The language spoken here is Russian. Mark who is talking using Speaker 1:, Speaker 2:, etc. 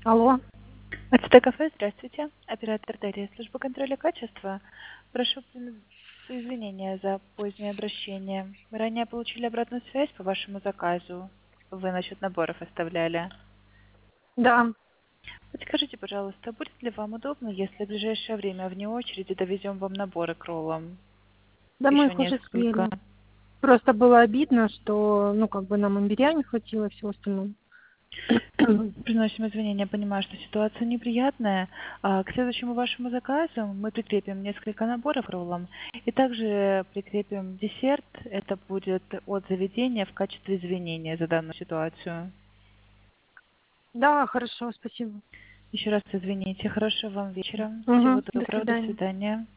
Speaker 1: Алло.
Speaker 2: АЦТ кафе, здравствуйте. Оператор Дарья, служба контроля качества. Прошу извинения за позднее обращение. Мы ранее получили обратную связь по вашему заказу. Вы насчет наборов оставляли.
Speaker 1: Да.
Speaker 2: Подскажите, пожалуйста, будет ли вам удобно, если в ближайшее время вне очереди довезем вам наборы к роллам?
Speaker 1: Да мы
Speaker 2: Еще
Speaker 1: их уже
Speaker 2: несколько.
Speaker 1: съели. Просто было обидно, что, ну, как бы нам имбиря не хватило и всего остального.
Speaker 2: Приносим извинения, понимаю, что ситуация неприятная. К следующему вашему заказу мы прикрепим несколько наборов к роллам и также прикрепим десерт. Это будет от заведения в качестве извинения за данную ситуацию.
Speaker 1: Да, хорошо, спасибо.
Speaker 2: Еще раз извините. Хорошего вам вечера. Всего
Speaker 1: Угу. До
Speaker 2: доброго. До
Speaker 1: свидания.
Speaker 2: свидания.